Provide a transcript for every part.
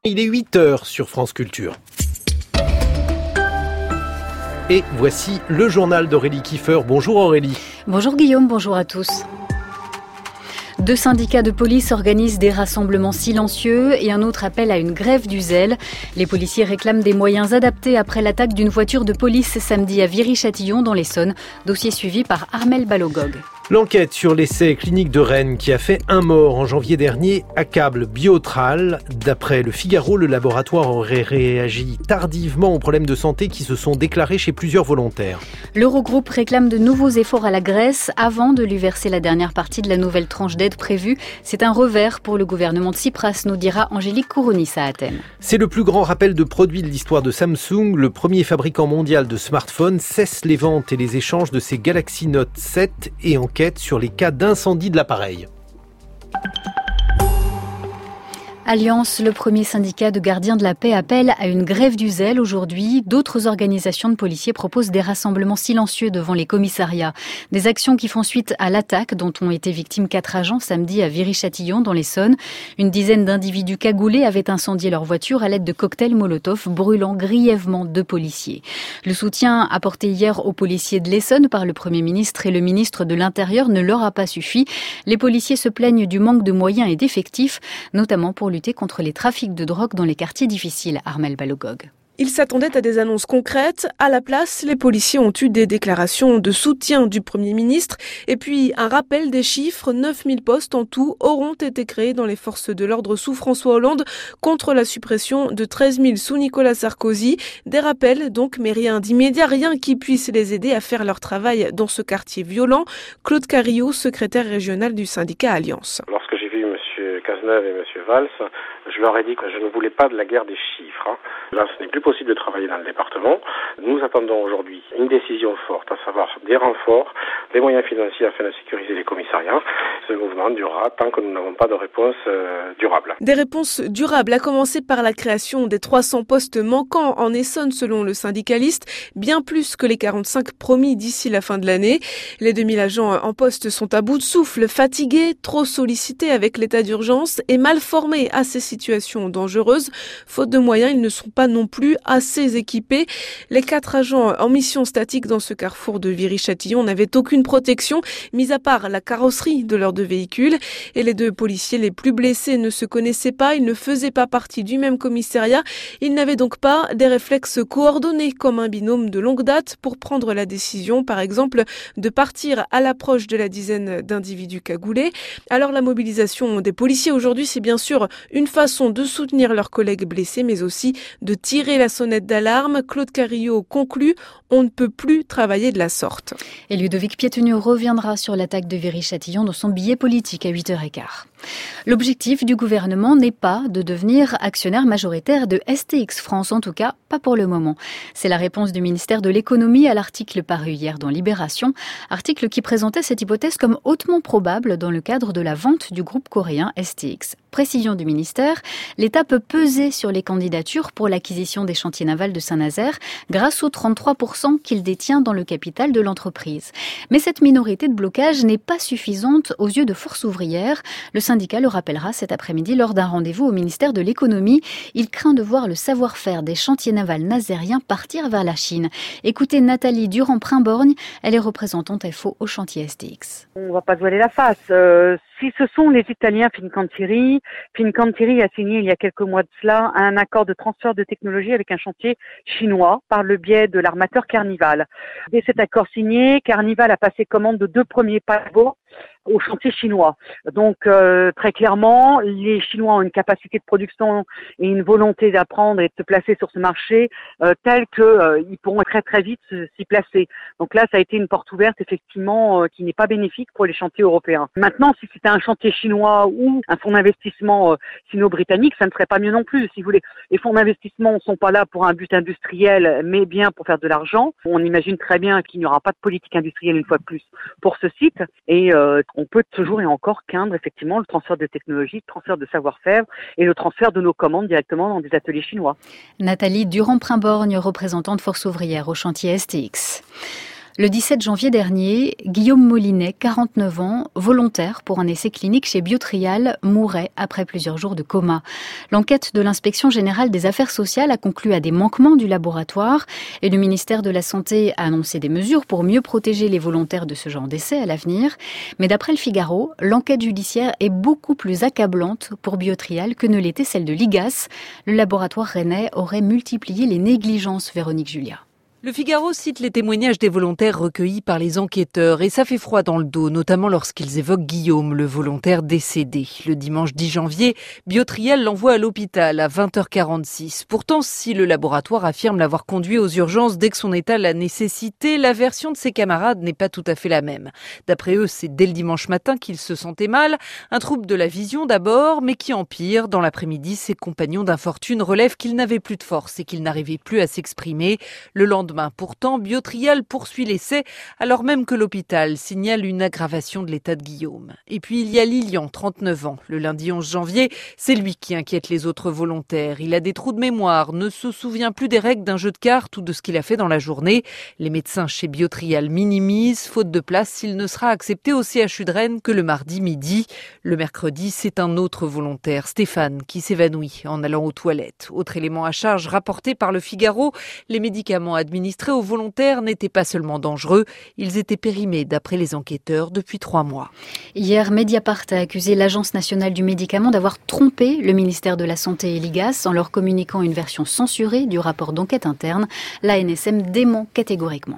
Il est 8h sur France Culture. Et voici le journal d'Aurélie Kiefer. Bonjour Aurélie. Bonjour Guillaume, bonjour à tous. 2 syndicats de police organisent des rassemblements silencieux et un autre appel à une grève du zèle. Les policiers réclament des moyens adaptés après l'attaque d'une voiture de police samedi à Viry-Châtillon dans l'Essonne. Dossier suivi par Armel Balogog. L'enquête sur l'essai clinique de Rennes qui a fait un mort en janvier dernier accable Biotral. D'après le Figaro, le laboratoire aurait réagi tardivement aux problèmes de santé qui se sont déclarés chez plusieurs volontaires. L'Eurogroupe réclame de nouveaux efforts à la Grèce avant de lui verser la dernière partie de la nouvelle tranche d'aide prévue. C'est un revers pour le gouvernement de Tsipras, nous dira Angélique Kourounis à Athènes. C'est le plus grand rappel de produits de l'histoire de Samsung. Le premier fabricant mondial de smartphones cesse les ventes et les échanges de ses Galaxy Note 7 et enquête sur les cas d'incendie de l'appareil. Alliance, le premier syndicat de gardiens de la paix, appelle à une grève du zèle aujourd'hui. D'autres organisations de policiers proposent des rassemblements silencieux devant les commissariats. Des actions qui font suite à l'attaque dont ont été victimes 4 agents samedi à Viry-Châtillon dans l'Essonne. Une dizaine d'individus cagoulés avaient incendié leur voiture à l'aide de cocktails Molotov, brûlant grièvement 2 policiers. Le soutien apporté hier aux policiers de l'Essonne par le Premier ministre et le ministre de l'Intérieur ne leur a pas suffi. Les policiers se plaignent du manque de moyens et d'effectifs, notamment pour lutter contre les trafics de drogue dans les quartiers difficiles. Armel Balogog. Ils s'attendaient à des annonces concrètes. À la place, les policiers ont eu des déclarations de soutien du Premier ministre et puis un rappel des chiffres. 9000 postes en tout auront été créés dans les forces de l'ordre sous François Hollande contre la suppression de 13 000 sous Nicolas Sarkozy. Des rappels donc, mais rien d'immédiat, rien qui puisse les aider à faire leur travail dans ce quartier violent. Claude Carillot, secrétaire régional du syndicat Alliance. Lorsque j'ai vu M. Cazeneuve et M. Valls, je leur ai dit que je ne voulais pas de la guerre des chiffres. Là, ce n'est plus possible de travailler dans le département. Nous attendons aujourd'hui une décision forte, à savoir des renforts, des moyens financiers afin de sécuriser les commissariats. Ce mouvement durera tant que nous n'avons pas de réponse durable. Des réponses durables, à commencer par la création des 300 postes manquants en Essonne selon le syndicaliste, bien plus que les 45 promis d'ici la fin de l'année. Les 2000 agents en poste sont à bout de souffle, fatigués, trop sollicités avec l'état d'urgence et mal formés à ces situations dangereuses. Faute de moyens, ils ne sont pas non plus assez équipés. Les 4 agents en mission statique dans ce carrefour de Viry-Châtillon n'avaient aucune protection, mis à part la carrosserie de leurs 2 véhicules. Et les 2 policiers les plus blessés ne se connaissaient pas, ils ne faisaient pas partie du même commissariat. Ils n'avaient donc pas des réflexes coordonnés comme un binôme de longue date pour prendre la décision, par exemple, de partir à l'approche de la dizaine d'individus cagoulés. Alors la mobilisation des policiers aujourd'hui, c'est bien sûr une façon de soutenir leurs collègues blessés, mais aussi de tirer la sonnette d'alarme. Claude Carillot conclut, on ne peut plus travailler de la sorte. Et Ludovic Piétenu reviendra sur l'attaque de Viry-Châtillon dans son billet politique à 8h15. L'objectif du gouvernement n'est pas de devenir actionnaire majoritaire de STX France, en tout cas pas pour le moment. C'est la réponse du ministère de l'économie à l'article paru hier dans Libération, article qui présentait cette hypothèse comme hautement probable dans le cadre de la vente du groupe coréen STX. Précision du ministère, l'État peut peser sur les candidatures pour l'acquisition des chantiers navals de Saint-Nazaire grâce aux 33% qu'il détient dans le capital de l'entreprise. Mais cette minorité de blocage n'est pas suffisante aux yeux de Force ouvrière. Le syndicat le rappellera cet après-midi lors d'un rendez-vous au ministère de l'économie. Il craint de voir le savoir-faire des chantiers navals nazériens partir vers la Chine. Écoutez Nathalie Durand-Primborgne, elle est représentante FO au chantier STX. On ne va pas se voiler la face. Si ce sont les Italiens Fincantieri a signé il y a quelques mois de cela un accord de transfert de technologie avec un chantier chinois par le biais de l'armateur Carnival. Dès cet accord signé, Carnival a passé commande de 2 premiers paquebots au chantier chinois. Donc très clairement, les Chinois ont une capacité de production et une volonté d'apprendre et de se placer sur ce marché telle que ils pourront très très vite s'y placer. Donc là, ça a été une porte ouverte effectivement qui n'est pas bénéfique pour les chantiers européens. Maintenant, si c'était un chantier chinois ou un fonds d'investissement sino-britannique, ça ne serait pas mieux non plus. Si vous voulez, les fonds d'investissement ne sont pas là pour un but industriel, mais bien pour faire de l'argent. On imagine très bien qu'il n'y aura pas de politique industrielle une fois de plus pour ce site et on peut toujours et encore craindre effectivement le transfert de technologie, le transfert de savoir-faire et le transfert de nos commandes directement dans des ateliers chinois. Nathalie Durand-Primborgne, représentante Force ouvrière au chantier STX. Le 17 janvier dernier, Guillaume Molinet, 49 ans, volontaire pour un essai clinique chez Biotrial, mourait après plusieurs jours de coma. L'enquête de l'Inspection générale des affaires sociales a conclu à des manquements du laboratoire et le ministère de la Santé a annoncé des mesures pour mieux protéger les volontaires de ce genre d'essai à l'avenir. Mais d'après le Figaro, l'enquête judiciaire est beaucoup plus accablante pour Biotrial que ne l'était celle de l'IGAS. Le laboratoire rennais aurait multiplié les négligences, Véronique Julia. Le Figaro cite les témoignages des volontaires recueillis par les enquêteurs et ça fait froid dans le dos, notamment lorsqu'ils évoquent Guillaume, le volontaire décédé. Le dimanche 10 janvier, Biotrial l'envoie à l'hôpital à 20h46. Pourtant, si le laboratoire affirme l'avoir conduit aux urgences dès que son état l'a nécessité, la version de ses camarades n'est pas tout à fait la même. D'après eux, c'est dès le dimanche matin qu'il se sentait mal, un trouble de la vision d'abord, mais qui empire. Dans l'après-midi, ses compagnons d'infortune relèvent qu'il n'avait plus de force et qu'il n'arrivait plus à s'exprimer. Le lendemain, pourtant, Biotrial poursuit l'essai alors même que l'hôpital signale une aggravation de l'état de Guillaume. Et puis il y a Lilian, 39 ans. Le lundi 11 janvier, c'est lui qui inquiète les autres volontaires. Il a des trous de mémoire, ne se souvient plus des règles d'un jeu de cartes ou de ce qu'il a fait dans la journée. Les médecins chez Biotrial minimisent, faute de place, s'il ne sera accepté au CHU de Rennes que le mardi midi. Le mercredi, c'est un autre volontaire, Stéphane, qui s'évanouit en allant aux toilettes. Autre élément à charge rapporté par le Figaro, les médicaments administrés aux volontaires n'étaient pas seulement dangereux, ils étaient périmés d'après les enquêteurs depuis 3 mois. Hier, Mediapart a accusé l'Agence nationale du médicament d'avoir trompé le ministère de la Santé et l'IGAS en leur communiquant une version censurée du rapport d'enquête interne. L'ANSM dément catégoriquement.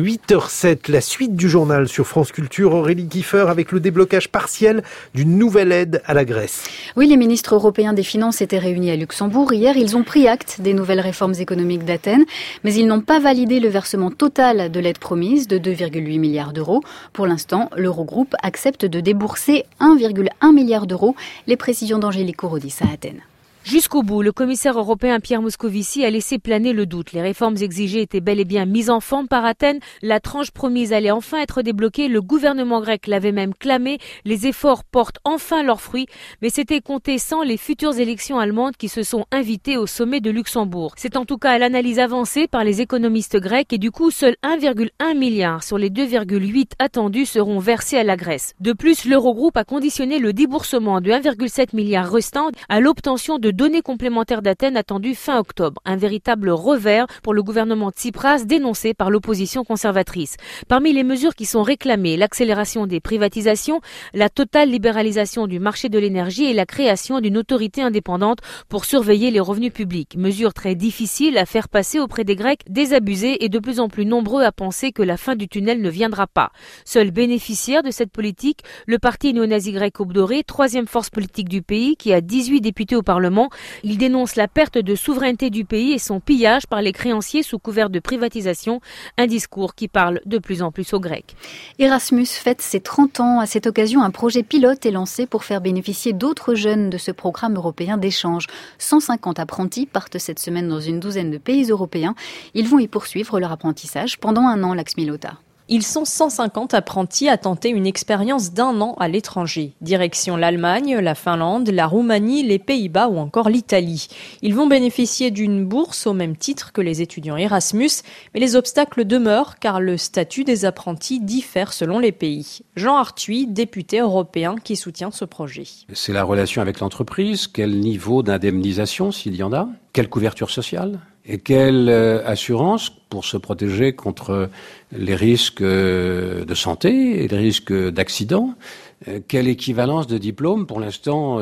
8h07, la suite du journal sur France Culture. Aurélie Kiefer avec le déblocage partiel d'une nouvelle aide à la Grèce. Oui, les ministres européens des Finances étaient réunis à Luxembourg. Hier, ils ont pris acte des nouvelles réformes économiques d'Athènes, mais ils n'ont pas validé le versement total de l'aide promise de 2,8 milliards d'euros. Pour l'instant, l'Eurogroupe accepte de débourser 1,1 milliard d'euros. Les précisions d'Angélique Kourodis à Athènes. Jusqu'au bout, le commissaire européen Pierre Moscovici a laissé planer le doute. Les réformes exigées étaient bel et bien mises en forme par Athènes. La tranche promise allait enfin être débloquée. Le gouvernement grec l'avait même clamé. Les efforts portent enfin leurs fruits. Mais c'était compté sans les futures élections allemandes qui se sont invitées au sommet de Luxembourg. C'est en tout cas l'analyse avancée par les économistes grecs et du coup, seul 1,1 milliard sur les 2,8 attendus seront versés à la Grèce. De plus, l'Eurogroupe a conditionné le déboursement de 1,7 milliard restant à l'obtention de données complémentaires d'Athènes attendues fin octobre. Un véritable revers pour le gouvernement Tsipras dénoncé par l'opposition conservatrice. Parmi les mesures qui sont réclamées, l'accélération des privatisations, la totale libéralisation du marché de l'énergie et la création d'une autorité indépendante pour surveiller les revenus publics. Mesures très difficiles à faire passer auprès des Grecs désabusés et de plus en plus nombreux à penser que la fin du tunnel ne viendra pas. Seul bénéficiaire de cette politique, le parti néo-nazi grec Obdoré, 3e force politique du pays qui a 18 députés au Parlement. Il dénonce la perte de souveraineté du pays et son pillage par les créanciers sous couvert de privatisation, un discours qui parle de plus en plus aux Grecs. Erasmus fête ses 30 ans. À cette occasion, un projet pilote est lancé pour faire bénéficier d'autres jeunes de ce programme européen d'échange. 150 apprentis partent cette semaine dans une douzaine de pays européens. Ils vont y poursuivre leur apprentissage pendant 1 an, Laxmi Lothar. Ils sont 150 apprentis à tenter une expérience d'1 an à l'étranger. Direction l'Allemagne, la Finlande, la Roumanie, les Pays-Bas ou encore l'Italie. Ils vont bénéficier d'une bourse au même titre que les étudiants Erasmus, mais les obstacles demeurent car le statut des apprentis diffère selon les pays. Jean Arthuis, député européen qui soutient ce projet. C'est la relation avec l'entreprise, quel niveau d'indemnisation s'il y en a, quelle couverture sociale et quelle assurance pour se protéger contre les risques de santé et les risques d'accident. Quelle équivalence de diplôme? Pour l'instant,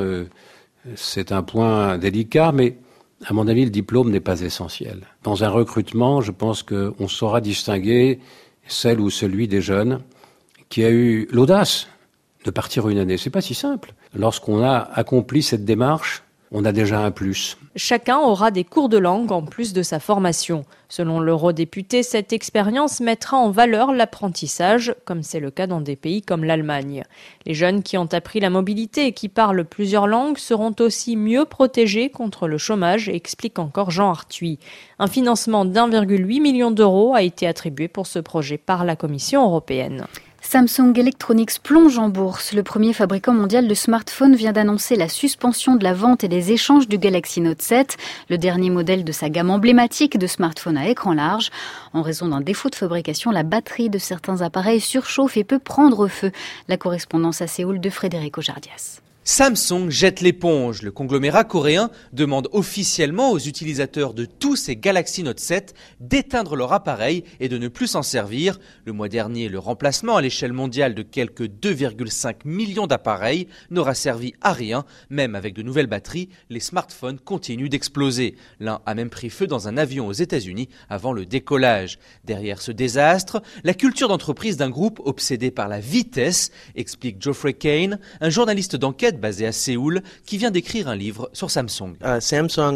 c'est un point délicat, mais à mon avis, le diplôme n'est pas essentiel. Dans un recrutement, je pense qu'on saura distinguer celle ou celui des jeunes qui a eu l'audace de partir une année. C'est pas si simple. Lorsqu'on a accompli cette démarche, on a déjà un plus. Chacun aura des cours de langue en plus de sa formation. Selon l'eurodéputé, cette expérience mettra en valeur l'apprentissage, comme c'est le cas dans des pays comme l'Allemagne. Les jeunes qui ont appris la mobilité et qui parlent plusieurs langues seront aussi mieux protégés contre le chômage, explique encore Jean Arthuis. Un financement d'1,8 million d'euros a été attribué pour ce projet par la Commission européenne. Samsung Electronics plonge en bourse. Le premier fabricant mondial de smartphones vient d'annoncer la suspension de la vente et des échanges du Galaxy Note 7, le dernier modèle de sa gamme emblématique de smartphones à écran large. En raison d'un défaut de fabrication, la batterie de certains appareils surchauffe et peut prendre feu. La correspondance à Séoul de Frédéric Ojardias. Samsung jette l'éponge. Le conglomérat coréen demande officiellement aux utilisateurs de tous ces Galaxy Note 7 d'éteindre leur appareil et de ne plus s'en servir. Le mois dernier, le remplacement à l'échelle mondiale de quelques 2,5 millions d'appareils n'aura servi à rien. Même avec de nouvelles batteries, les smartphones continuent d'exploser. L'un a même pris feu dans un avion aux États-Unis avant le décollage. Derrière ce désastre, la culture d'entreprise d'un groupe obsédé par la vitesse, explique Geoffrey Kane, un journaliste d'enquête basé à Séoul, qui vient d'écrire un livre sur Samsung. Samsung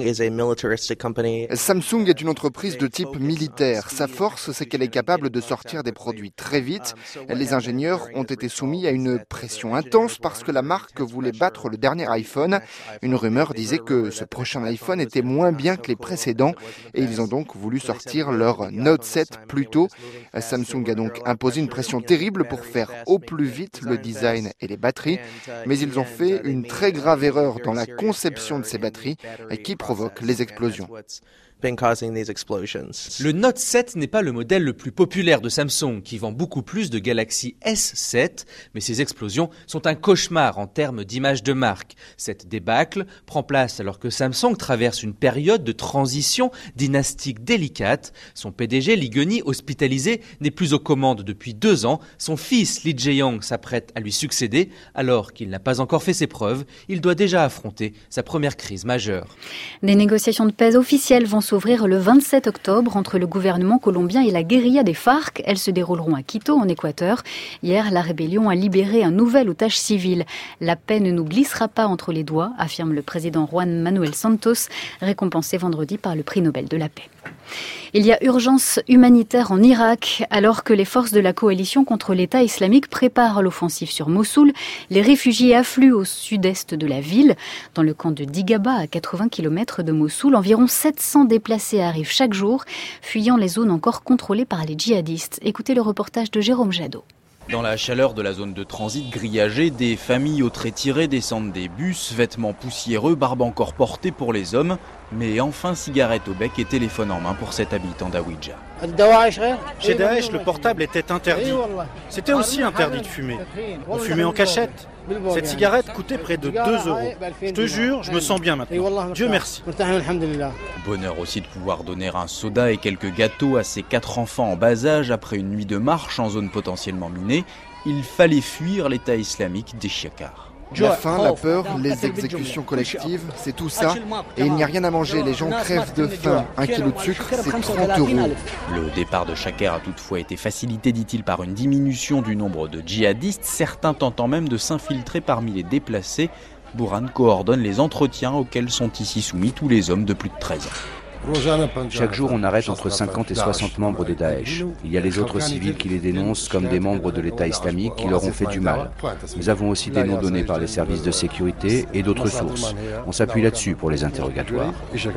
est une entreprise de type militaire. Sa force, c'est qu'elle est capable de sortir des produits très vite. Les ingénieurs ont été soumis à une pression intense parce que la marque voulait battre le dernier iPhone. Une rumeur disait que ce prochain iPhone était moins bien que les précédents et ils ont donc voulu sortir leur Note 7 plus tôt. Samsung a donc imposé une pression terrible pour faire au plus vite le design et les batteries, mais ils ont fait une très grave erreur dans la conception de ces batteries qui provoque les explosions. Le Note 7 n'est pas le modèle le plus populaire de Samsung, qui vend beaucoup plus de Galaxy S7, mais ces explosions sont un cauchemar en termes d'image de marque. Cette débâcle prend place alors que Samsung traverse une période de transition dynastique délicate. Son PDG, Lee Geun-hee, hospitalisé, n'est plus aux commandes depuis 2 ans. Son fils, Lee Jae-yong, s'apprête à lui succéder. Alors qu'il n'a pas encore fait ses preuves, il doit déjà affronter sa première crise majeure. Des négociations de paix officielles vont s'ouvrir le 27 octobre entre le gouvernement colombien et la guérilla des FARC. Elles se dérouleront à Quito, en Équateur. Hier, la rébellion a libéré un nouvel otage civil. La paix ne nous glissera pas entre les doigts, affirme le président Juan Manuel Santos, récompensé vendredi par le prix Nobel de la paix. Il y a urgence humanitaire en Irak. Alors que les forces de la coalition contre l'État islamique préparent l'offensive sur Mossoul, les réfugiés affluent au sud-est de la ville. Dans le camp de Digaba, à 80 km de Mossoul, environ 700 déplacés arrivent chaque jour, fuyant les zones encore contrôlées par les djihadistes. Écoutez le reportage de Jérôme Jadot. Dans la chaleur de la zone de transit grillagée, des familles aux traits tirés descendent des bus, vêtements poussiéreux, barbe encore portée pour les hommes, mais enfin cigarette au bec et téléphone en main pour cet habitant d'Awidja. Chez Daesh, le portable était interdit. C'était aussi interdit de fumer. On fumait en cachette. Cette cigarette coûtait près de 2 €. Je te jure, je me sens bien maintenant. Dieu merci. Bonheur aussi de pouvoir donner un soda et quelques gâteaux à ses 4 enfants en bas âge après une nuit de marche en zone potentiellement minée. Il fallait fuir l'État islamique des Chiakars. La faim, la peur, les exécutions collectives, c'est tout ça. Et il n'y a rien à manger, les gens crèvent de faim. 1 kilo de sucre, c'est 30 €. Le départ de Chakar a toutefois été facilité, dit-il, par une diminution du nombre de djihadistes, certains tentant même de s'infiltrer parmi les déplacés. Bourhan coordonne les entretiens auxquels sont ici soumis tous les hommes de plus de 13 ans. Chaque jour, on arrête entre 50 et 60 membres de Daesh. Il y a les autres civils qui les dénoncent comme des membres de l'État islamique qui leur ont fait du mal. Nous avons aussi des noms donnés par les services de sécurité et d'autres sources. On s'appuie là-dessus pour les interrogatoires.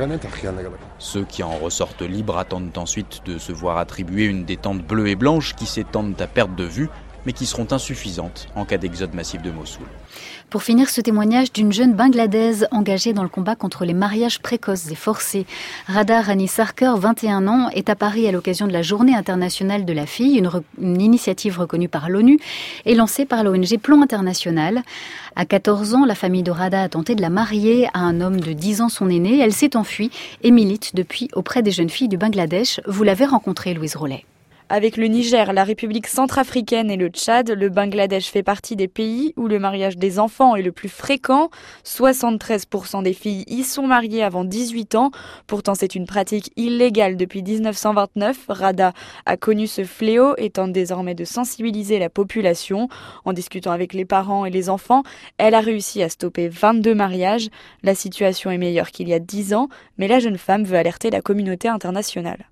Ceux qui en ressortent libres attendent ensuite de se voir attribuer une détente bleue et blanche qui s'étendent à perte de vue, mais qui seront insuffisantes en cas d'exode massif de Mossoul. Pour finir, ce témoignage d'une jeune Bangladaise engagée dans le combat contre les mariages précoces et forcés. Radha Rani Sarkar, 21 ans, est à Paris à l'occasion de la Journée internationale de la fille, une initiative reconnue par l'ONU et lancée par l'ONG Plan International. À 14 ans, la famille de Radha a tenté de la marier à un homme de 10 ans, son aîné. Elle s'est enfuie et milite depuis auprès des jeunes filles du Bangladesh. Vous l'avez rencontrée, Louise Rollet. Avec le Niger, la République centrafricaine et le Tchad, le Bangladesh fait partie des pays où le mariage des enfants est le plus fréquent. 73% des filles y sont mariées avant 18 ans. Pourtant, c'est une pratique illégale depuis 1929. Radha a connu ce fléau et tente désormais de sensibiliser la population. En discutant avec les parents et les enfants, elle a réussi à stopper 22 mariages. La situation est meilleure qu'il y a 10 ans, mais la jeune femme veut alerter la communauté internationale.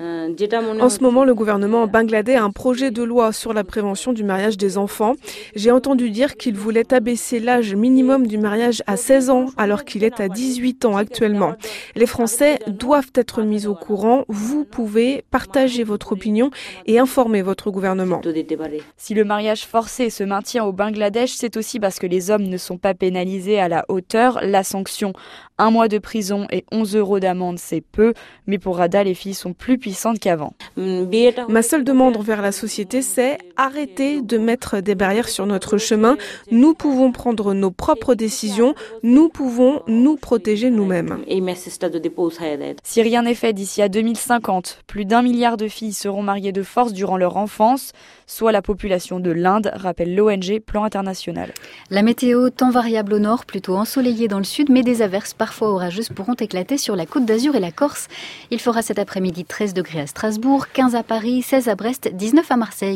En ce moment, le gouvernement bangladais a un projet de loi sur la prévention du mariage des enfants. J'ai entendu dire qu'il voulait abaisser l'âge minimum du mariage à 16 ans, alors qu'il est à 18 ans actuellement. Les Français doivent être mis au courant. Vous pouvez partager votre opinion et informer votre gouvernement. Si le mariage forcé se maintient au Bangladesh, c'est aussi parce que les hommes ne sont pas pénalisés à la hauteur. La sanction, 1 mois de prison et 11 € d'amende, c'est peu. Mais pour Radha, les filles sont plus puissantes qu'avant. Ma seule demande envers la société, c'est arrêter de mettre des barrières sur notre chemin. Nous pouvons prendre nos propres décisions. Nous pouvons nous protéger nous-mêmes. Si rien n'est fait d'ici à 2050, plus d'1 milliard de filles seront mariées de force durant leur enfance, soit la population de l'Inde, rappelle l'ONG Plan International. La météo, temps variable au nord, plutôt ensoleillé dans le sud, mais des averses parfois orageuses pourront éclater sur la Côte d'Azur et la Corse. Il fera cet après-midi 13 degrés à Strasbourg, 15 à Paris, 16 à Brest, 19 à Marseille.